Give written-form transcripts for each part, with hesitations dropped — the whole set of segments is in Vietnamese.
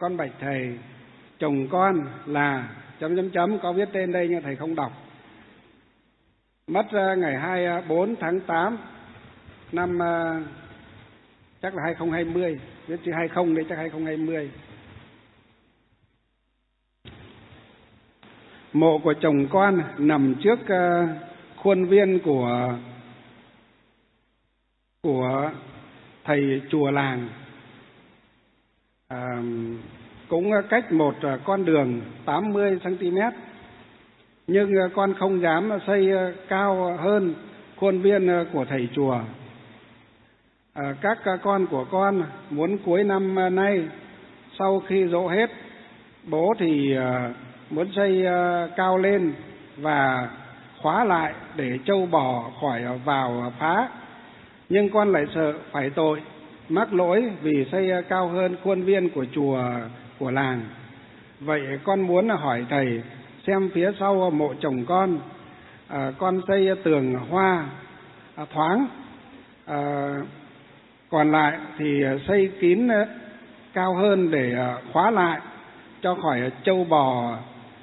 con bạch thầy, chồng con là chấm chấm chấm, có viết tên đây nhưng thầy không đọc. Mất ngày 24 tháng 8 năm chắc là 2020, viết chữ 20 đấy, chắc 2020. Mộ của chồng con nằm trước khuôn viên của thầy chùa làng, cũng cách một con đường 80 cm, nhưng con không dám xây cao hơn khuôn viên của thầy chùa. Các con của con muốn cuối năm nay sau khi giỗ hết, bố thì muốn xây cao lên và khóa lại để trâu bò khỏi vào phá, nhưng con lại sợ phải tội mắc lỗi vì xây cao hơn khuôn viên của chùa của làng. Vậy con muốn hỏi thầy xem phía sau mộ chồng con xây tường hoa thoáng, còn lại thì xây kín cao hơn để khóa lại cho khỏi trâu bò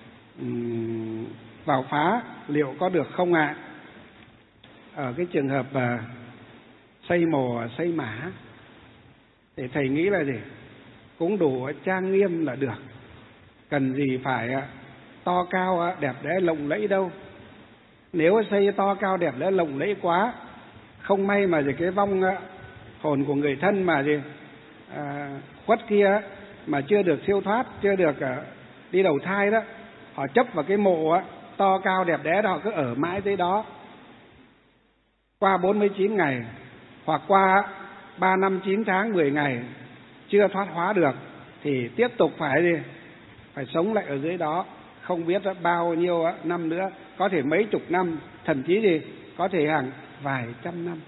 vào phá, liệu có được không ạ? Ở cái trường hợp xây mồ xây mả thì thầy nghĩ là gì? Cũng đủ trang nghiêm là được, cần gì phải to cao đẹp đẽ lộng lẫy đâu. Nếu xây to cao đẹp đẽ lộng lẫy quá, không may mà gì cái vong hồn của người thân mà gì khuất kia mà chưa được siêu thoát, chưa được đi đầu thai đó, họ chấp vào cái mộ to cao đẹp đẽ đó, họ cứ ở mãi tới đó qua 49 ngày hoặc qua 3 năm 9 tháng 10 ngày chưa thoát hóa được thì tiếp tục phải sống lại ở dưới đó, không biết bao nhiêu năm nữa, có thể mấy chục năm, thậm chí có thể hàng vài trăm năm.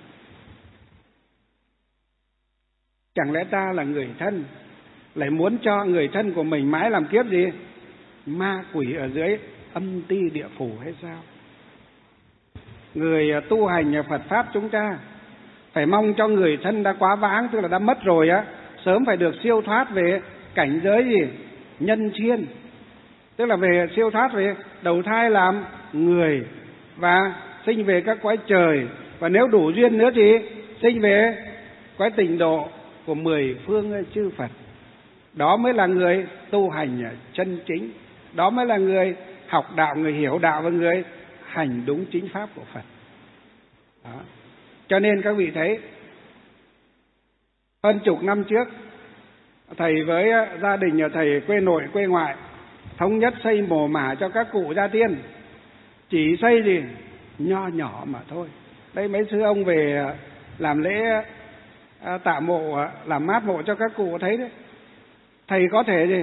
Chẳng lẽ ta là người thân lại muốn cho người thân của mình mãi làm kiếp ma quỷ ở dưới âm ti địa phủ hay sao? Người tu hành Phật pháp chúng ta phải mong cho người thân đã quá vãng, tức là đã mất rồi sớm phải được siêu thoát về cảnh giới nhân thiên, tức là về siêu thoát về đầu thai làm người và sinh về các cõi trời, và nếu đủ duyên nữa thì sinh về cõi tịnh độ của 10 phương chư Phật. Đó mới là người tu hành chân chính, đó mới là người học đạo, người hiểu đạo và người hành đúng chính pháp của Phật. Đó. Cho nên các vị thấy, hơn chục năm trước, thầy với gia đình nhà thầy quê nội quê ngoại thống nhất xây mồ mả cho các cụ gia tiên, chỉ xây nho nhỏ mà thôi. Đây mấy sư ông về làm lễ tạ mộ, làm mát mộ cho các cụ thấy đấy, thầy có thể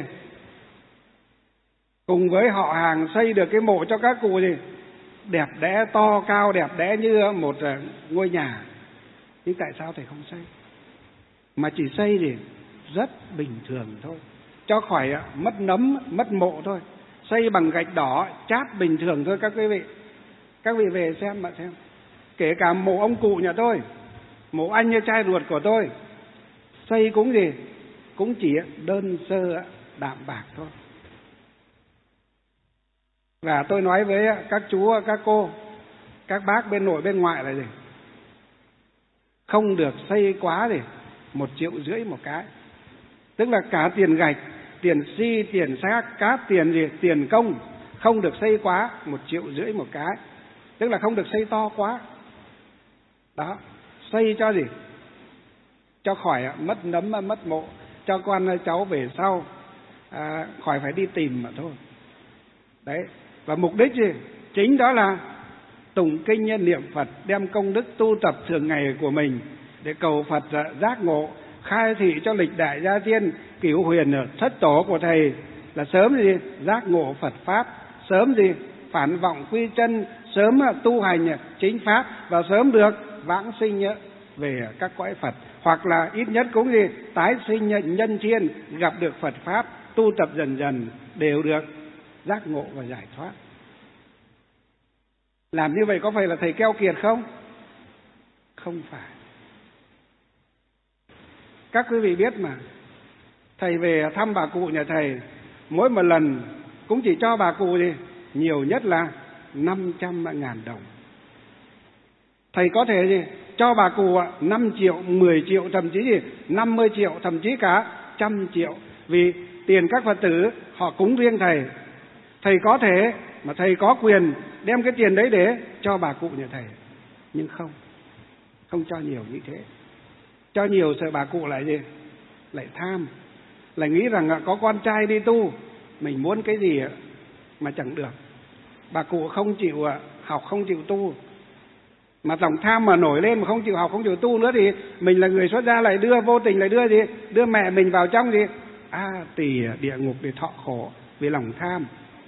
cùng với họ hàng xây được cái mộ cho các cụ đẹp đẽ, to cao đẹp đẽ như một ngôi nhà. Nhưng tại sao thầy không xây, mà chỉ xây rất bình thường thôi, cho khỏi mất nấm mất mộ thôi, xây bằng gạch đỏ chát bình thường thôi. Các vị về xem mà xem, kể cả mộ ông cụ nhà tôi, mộ anh như trai ruột của tôi, xây cũng chỉ đơn sơ đạm bạc thôi. Và tôi nói với các chú các cô các bác bên nội bên ngoại là không được xây quá 1,5 triệu một cái, tức là cả tiền gạch, tiền xi, tiền xác, các tiền công, không được xây quá 1,5 triệu một cái, tức là không được xây to quá. Đó, xây cho khỏi mất nấm mất mộ, cho con cháu về sau khỏi phải đi tìm mà thôi. Đấy, và mục đích chính đó là tụng kinh niệm Phật, đem công đức tu tập thường ngày của mình để cầu Phật giác ngộ, khai thị cho lịch đại gia tiên cửu huyền thất tổ của thầy là sớm giác ngộ Phật pháp, sớm phản vọng quy chân, sớm tu hành chính pháp và sớm được vãng sinh về các cõi Phật, hoặc là ít nhất cũng tái sinh nhân thiên, gặp được Phật pháp, tu tập dần dần đều được giác ngộ và giải thoát. Làm như vậy có phải là thầy keo kiệt không? Không phải. Các quý vị biết mà, Thầy về thăm bà cụ nhà thầy, mỗi một lần cũng chỉ cho bà cụ gì nhiều nhất là 500.000 đồng. Thầy có thể gì cho bà cụ 5 triệu, 10 triệu, thậm chí gì 50 triệu, thậm chí cả 100 triệu. Vì tiền các Phật tử họ cúng riêng thầy. Thầy có thể mà thầy có quyền đem cái tiền đấy để cho bà cụ nhà thầy. Nhưng không cho nhiều như thế. Cho nhiều sợ bà cụ lại gì? Lại tham, lại nghĩ rằng có con trai đi tu, mình muốn cái gì mà chẳng được. Bà cụ không chịu học, không chịu tu, mà lòng tham mà nổi lên mà không chịu học, không chịu tu nữa, thì mình là người xuất gia lại vô tình lại đưa mẹ mình vào trong tỳ địa ngục để thọ khổ vì lòng tham.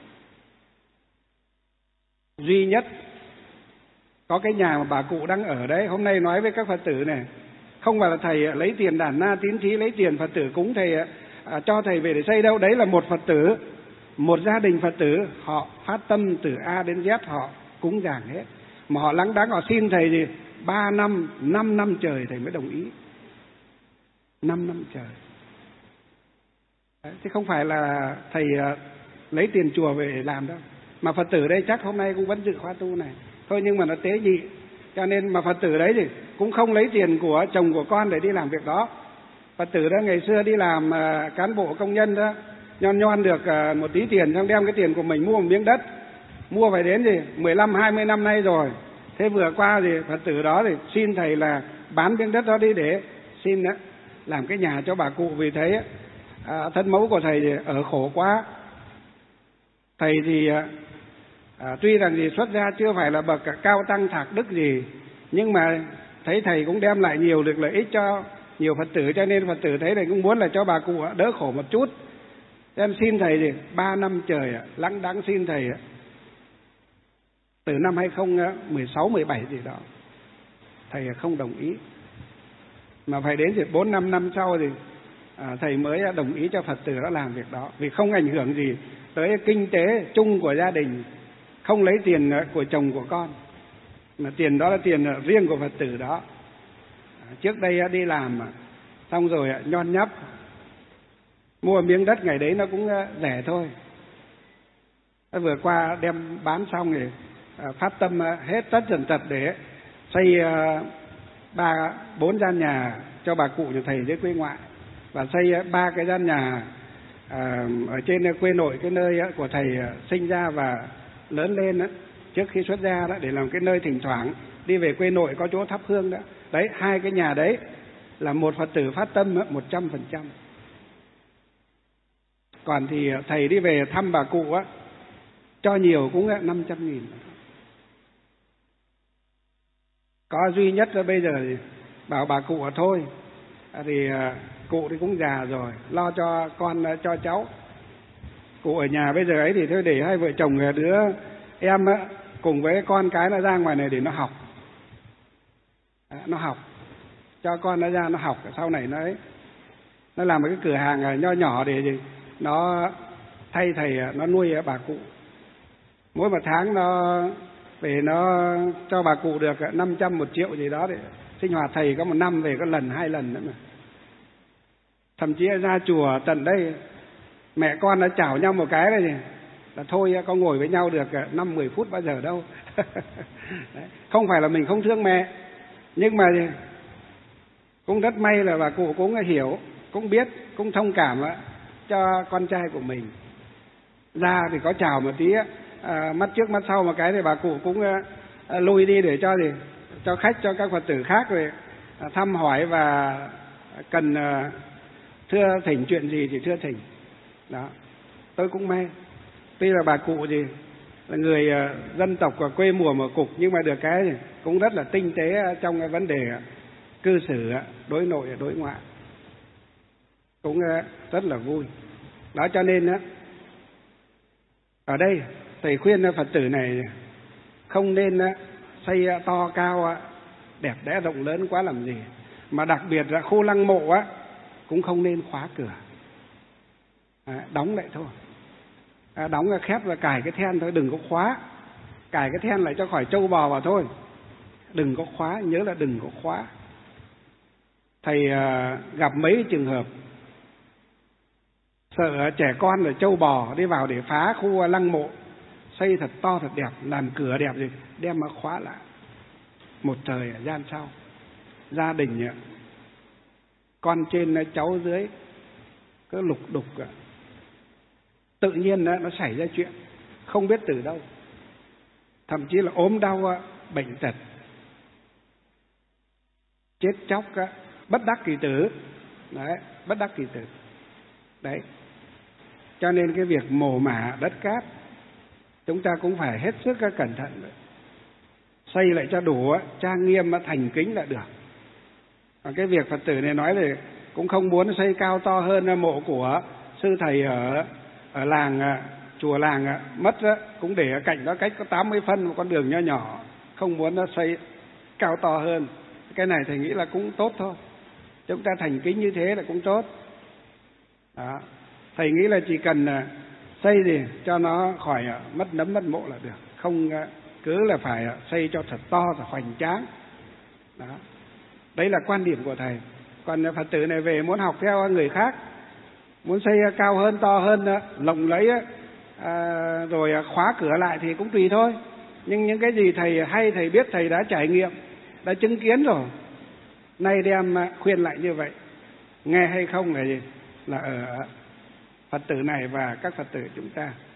Duy nhất có cái nhà mà bà cụ đang ở đấy, hôm nay nói với các Phật tử này, không phải là thầy lấy tiền đàn na tín thí, lấy tiền Phật tử cúng thầy cho thầy về để xây đâu. Đấy là một Phật tử, một gia đình Phật tử, họ phát tâm từ A đến Z, họ cúng dường hết. Mà họ lắng đắng, họ xin thầy gì 3 năm, 5 năm trời thầy mới đồng ý. 5 năm trời. Đấy, thế không phải là thầy lấy tiền chùa về để làm đâu. Mà Phật tử đây chắc hôm nay cũng vẫn dự khóa tu này. Thôi nhưng mà nó tế nhị, cho nên mà Phật tử đấy thì cũng không lấy tiền của chồng của con để đi làm việc đó. Phật tử đó ngày xưa đi làm cán bộ công nhân đó, nhon được một tí tiền, xong đem cái tiền của mình mua một miếng đất, mua phải đến 15-20 năm nay rồi. Thế vừa qua thì Phật tử đó thì xin thầy là bán miếng đất đó đi để xin làm cái nhà cho bà cụ, vì thấy thân mẫu của thầy thì ở khổ quá. Thầy thì tuy rằng gì xuất gia chưa phải là bậc cao tăng thạc đức gì, nhưng mà thấy thầy cũng đem lại nhiều được lợi ích cho nhiều Phật tử, cho nên Phật tử thấy thầy cũng muốn là cho bà cụ đỡ khổ một chút. Em xin thầy thì 3 năm trời lắng đắng xin thầy từ năm 2016-17 gì đó, thầy không đồng ý. Mà phải đến 4-5 năm sau thì thầy mới đồng ý cho Phật tử đó làm việc đó, vì không ảnh hưởng gì tới kinh tế chung của gia đình, không lấy tiền của chồng của con, mà tiền đó là tiền riêng của Phật tử đó. Trước đây đi làm xong rồi nhon nhấp mua miếng đất ngày đấy nó cũng rẻ thôi. Vừa qua đem bán xong thì phát tâm hết tất tần tật để xây 3-4 gian nhà cho bà cụ nhà thầy dưới quê ngoại, và xây 3 cái gian nhà ở trên quê nội, cái nơi của thầy sinh ra và lớn lên đó, trước khi xuất gia đó, để làm cái nơi thỉnh thoảng đi về quê nội có chỗ thắp hương đó. Đấy, 2 cái nhà đấy là một Phật tử phát tâm 100%. Còn thì thầy đi về thăm bà cụ cho nhiều cũng 500.000. Có duy nhất là bây giờ thì bảo bà cụ thôi, thì cụ thì cũng già rồi, lo cho con cho cháu. Cụ ở nhà bây giờ ấy thì thôi để hai vợ chồng đứa em cùng với con cái nó ra ngoài này để nó học. Nó học, cho con nó ra nó học, sau này nó làm một cái cửa hàng nho nhỏ để nó thay thầy nó nuôi bà cụ. Mỗi một tháng nó về nó cho bà cụ được 500, 1 triệu gì đó để sinh hoạt. Thầy có 1 năm về có lần 2 lần nữa mà. Thậm chí ra chùa tận đây mẹ con nó chào nhau một cái này là thôi, có ngồi với nhau được 5-10 phút bao giờ đâu. Đấy. Không phải là mình không thương mẹ, nhưng mà cũng rất may là bà cụ cũng hiểu, cũng biết, cũng thông cảm cho con trai của mình. Ra thì có chào một tí, mắt trước mắt sau một cái thì bà cụ cũng lui đi để cho khách, cho các Phật tử khác rồi thăm hỏi, và cần thưa thỉnh chuyện gì thì thưa thỉnh. Đó, tôi cũng mê. Tuy là bà cụ thì là người dân tộc và quê mùa một cục, nhưng mà được cái cũng rất là tinh tế trong cái vấn đề cư xử đối nội đối ngoại, cũng rất là vui. Đó, cho nên ở đây thầy khuyên Phật tử này không nên xây to cao đẹp đẽ rộng lớn quá làm gì, mà đặc biệt là khu lăng mộ cũng không nên khóa cửa, đóng lại thôi, đóng khép và cài cái then thôi, đừng có khóa. Cài cái then lại cho khỏi trâu bò vào thôi, đừng có khóa, nhớ là đừng có khóa. Thầy gặp mấy trường hợp Sợ trẻ con rồi trâu bò đi vào để phá khu lăng mộ, xây thật to thật đẹp, làm cửa đẹp gì, đem mà khóa lại. Một thời ở gian sau, gia đình con trên cháu dưới cứ lục đục, tự nhiên nó xảy ra chuyện không biết từ đâu, thậm chí là ốm đau bệnh tật, chết chóc, bất đắc kỳ tử. Đấy, bất đắc kỳ tử. Đấy, cho nên cái việc mồ mả đất cát chúng ta cũng phải hết sức cẩn thận, xây lại cho đủ trang nghiêm thành kính là được. Còn cái việc Phật tử này nói thì cũng không muốn xây cao to hơn mộ của sư thầy ở làng, chùa làng mất cũng để ở cạnh đó cách có 80 phân một con đường nho nhỏ, không muốn nó xây cao to hơn. Cái này thầy nghĩ là cũng tốt thôi, chúng ta thành kính như thế là cũng tốt. Đó. Thầy nghĩ là chỉ cần xây thì cho nó khỏi mất nấm mất mộ là được, không cứ là phải xây cho thật to thật hoành tráng. Đó. Đấy là quan điểm của thầy. Còn Phật tử này về muốn học theo người khác, muốn xây cao hơn, to hơn, lộng lẫy rồi khóa cửa lại thì cũng tùy thôi. Nhưng những cái gì thầy hay, thầy biết, thầy đã trải nghiệm, đã chứng kiến rồi, nay đem khuyên lại như vậy, nghe hay không là gì? Là ở Phật tử này và các Phật tử chúng ta.